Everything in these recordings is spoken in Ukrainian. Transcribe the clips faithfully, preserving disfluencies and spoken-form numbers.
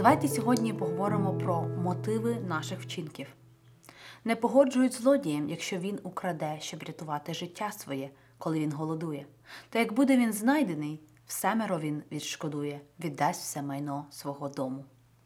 Давайте сьогодні поговоримо про мотиви наших вчинків. Не погоджують з злодієм, якщо він украде, щоб рятувати життя своє, коли він голодує. Та як буде він знайдений, всемеро він відшкодує, віддасть все майно свого дому.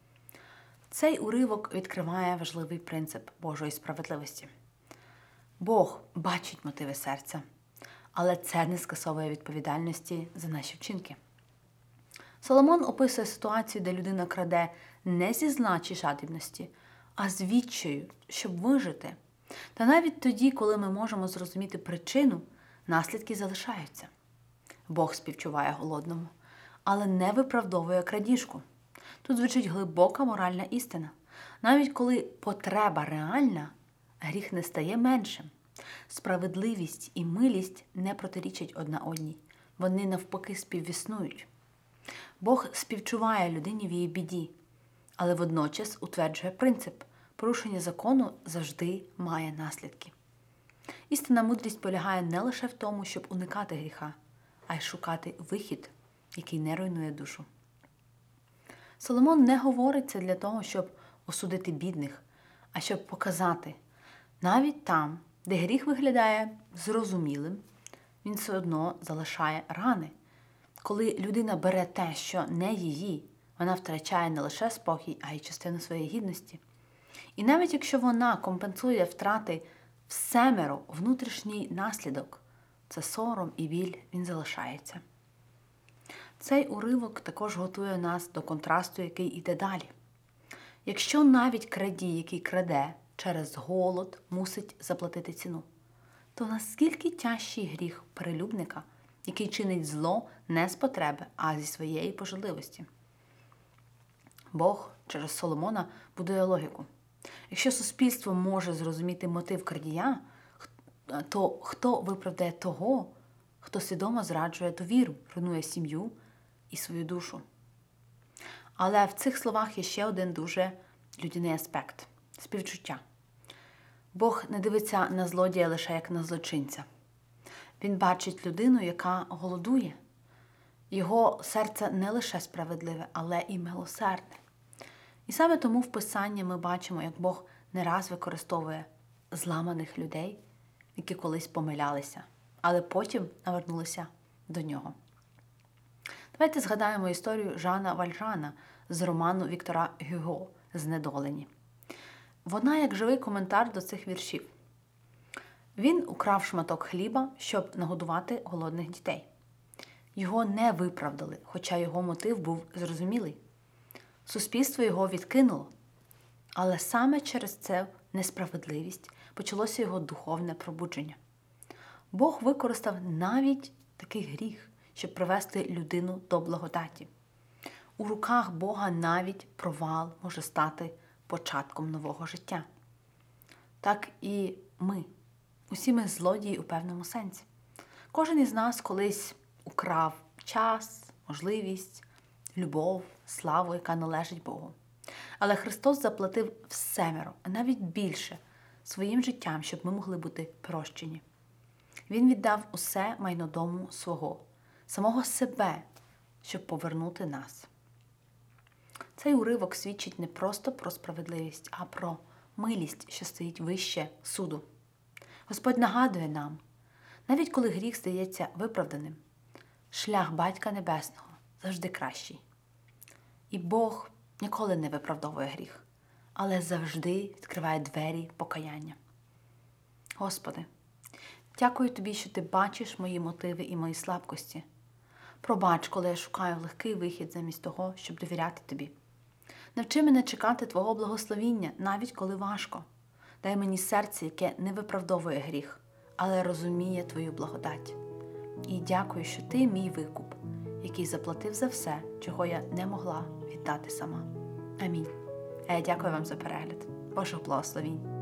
Цей уривок відкриває важливий принцип Божої справедливості. Бог бачить мотиви серця, але це не скасовує відповідальності за наші вчинки. Соломон описує ситуацію, де людина краде не зі зла чи жадібності, а з відчаю, щоб вижити. Та навіть тоді, коли ми можемо зрозуміти причину, наслідки залишаються. Бог співчуває голодному, але не виправдовує крадіжку. Тут звучить глибока моральна істина. Навіть коли потреба реальна, гріх не стає меншим. Справедливість і милість не протирічать одна одній. Вони навпаки співіснують. Бог співчуває людині в її біді, але водночас утверджує принцип – порушення закону завжди має наслідки. Істинна мудрість полягає не лише в тому, щоб уникати гріха, а й шукати вихід, який не руйнує душу. Соломон не говорить це для того, щоб осудити бідних, а щоб показати, навіть там, де гріх виглядає зрозумілим, він все одно залишає рани. Коли людина бере те, що не її, вона втрачає не лише спокій, а й частину своєї гідності. І навіть якщо вона компенсує втрати всемеро внутрішній наслідок, це сором і біль, він залишається. Цей уривок також готує нас до контрасту, який йде далі. Якщо навіть крадій, який краде через голод, мусить заплатити ціну, то наскільки тяжчий гріх перелюбника, який чинить зло не з потреби, а зі своєї пожадливості. Бог через Соломона будує логіку. Якщо суспільство може зрозуміти мотив крадія, то хто виправдає того, хто свідомо зраджує довіру, руйнує сім'ю і свою душу? Але в цих словах є ще один дуже людяний аспект – співчуття. Бог не дивиться на злодія лише як на злочинця. Він бачить людину, яка голодує. Його серце не лише справедливе, але і милосердне. І саме тому в Писанні ми бачимо, як Бог не раз використовує зламаних людей, які колись помилялися, але потім навернулися до нього. Давайте згадаємо історію Жана Вальжана з роману Віктора Гюго «Знедолені». Вона як живий коментар до цих віршів. Він украв шматок хліба, щоб нагодувати голодних дітей. Його не виправдали, хоча його мотив був зрозумілий. Суспільство його відкинуло. Але саме через це несправедливість почалося його духовне пробудження. Бог використав навіть такий гріх, щоб привести людину до благодаті. У руках Бога навіть провал може стати початком нового життя. Так і ми. Усі ми злодії у певному сенсі. Кожен із нас колись украв час, можливість, любов, славу, яка належить Богу. Але Христос заплатив всемеро, а навіть більше, своїм життям, щоб ми могли бути прощені. Він віддав усе майно дому свого, самого себе, щоб повернути нас. Цей уривок свідчить не просто про справедливість, а про милість, що стоїть вище суду. Господь нагадує нам, навіть коли гріх здається виправданим, шлях Батька Небесного завжди кращий. І Бог ніколи не виправдовує гріх, але завжди відкриває двері покаяння. Господи, дякую Тобі, що Ти бачиш мої мотиви і мої слабкості. Пробач, коли я шукаю легкий вихід замість того, щоб довіряти Тобі. Навчи мене чекати Твого благословіння, навіть коли важко. Дай мені серце, яке не виправдовує гріх, але розуміє Твою благодать. І дякую, що Ти мій викуп, який заплатив за все, чого я не могла віддати сама. Амінь. А я дякую вам за перегляд. Божих благословінь.